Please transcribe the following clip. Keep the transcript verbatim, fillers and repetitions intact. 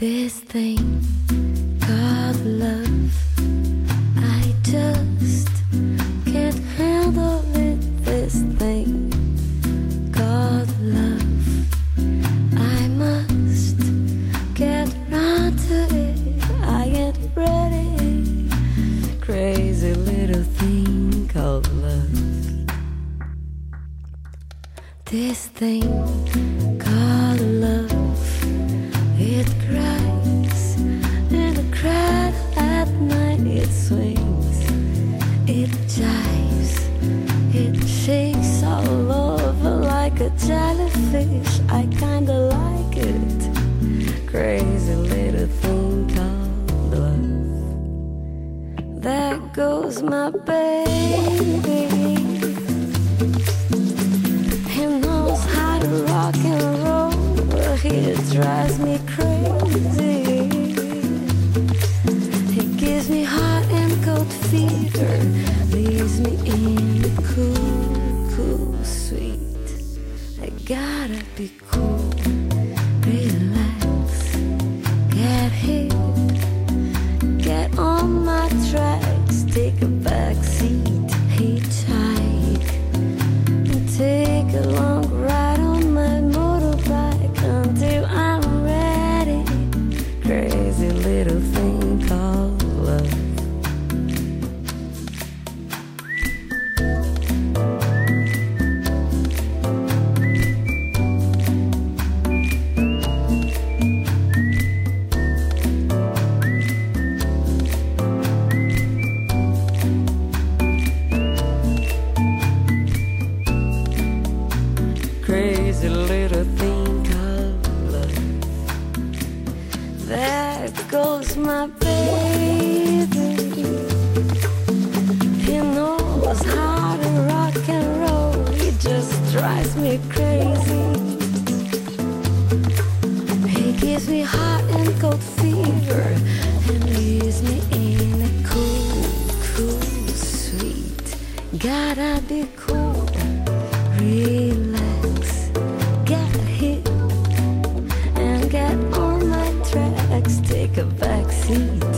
This thing called love, I just can't handle it. This thing called love, I must get round to it. I get ready. Crazy little thing called love. This thing called love, it cries in a crowd at night. It swings, it jives, it shakes all over like a jellyfish. I kinda like it. Crazy little thing called love. There goes my baby. He knows how to rock and roll. He drives me crazy. He gives me hot and cold fever, leaves me in the cool, cool sweet. I gotta be cool, relax, get hit, get on my tracks, take a back seat, hitchhike, and take a long ride on my motorbike until I'm ready. Crazy little thing called love. Crazy little thing called love. There goes my baby. He knows how to rock and roll. He just drives me crazy. He gives me hot and cold fever and leaves me in a cool, cool sweet. Gotta be cool, relax, get hit, and get on my tracks, take a back seat,